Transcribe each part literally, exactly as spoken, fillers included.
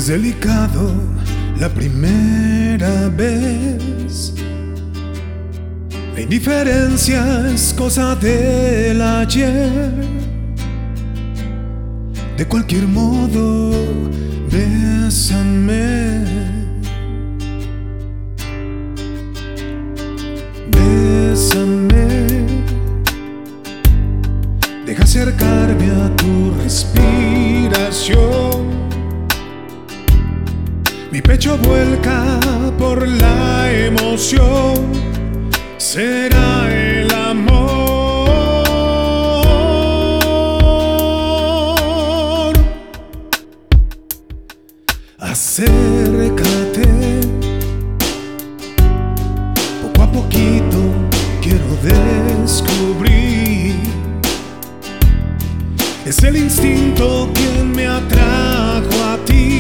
es delicado la primera vez. La indiferencia es cosa del ayer. De cualquier modo, bésame. Bésame. Deja acercarme a tu respiración. Mi pecho vuelca por la emoción. Será el amor. Acércate. Poco a poquito quiero descubrir. Es el instinto quien me atrajo a ti.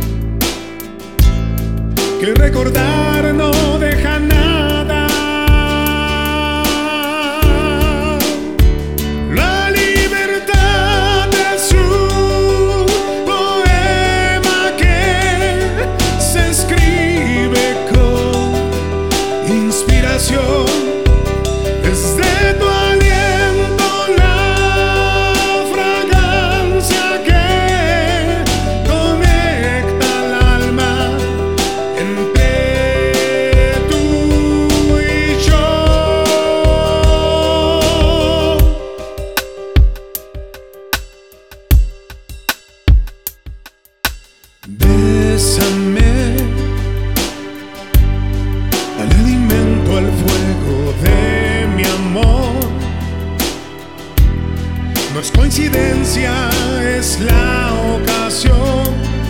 Que recordar no deja nada. La libertad es un poema que se escribe con inspiración. Desde tu aliento la fragancia que conecta el alma. Bésame, dale alimento al fuego de mi amor. No es coincidencia, es la ocasión.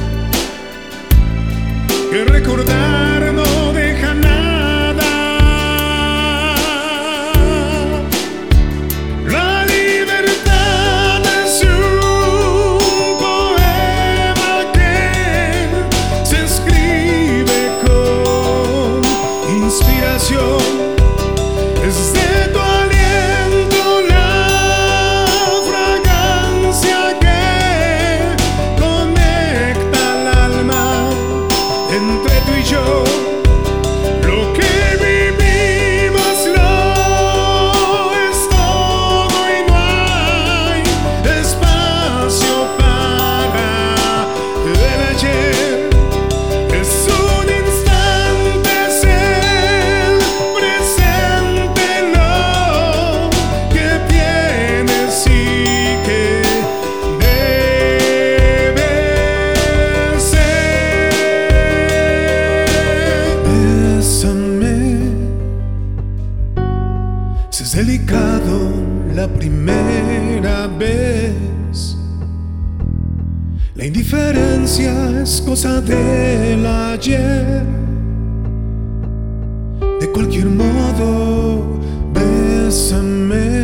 Que recordar no deja nada. La libertad es un poema que se escribe con inspiración. Es de tu aliento la fragancia que conecta el alma. Entre tú y yo, lo que vivimos lo es todo y no hay espacio para el ayer. Es un instante, es el presente lo que tienes y que debe ser. Bésame. Si es delicado la primera vez. La indiferencia es cosa del ayer. De cualquier modo, bésame.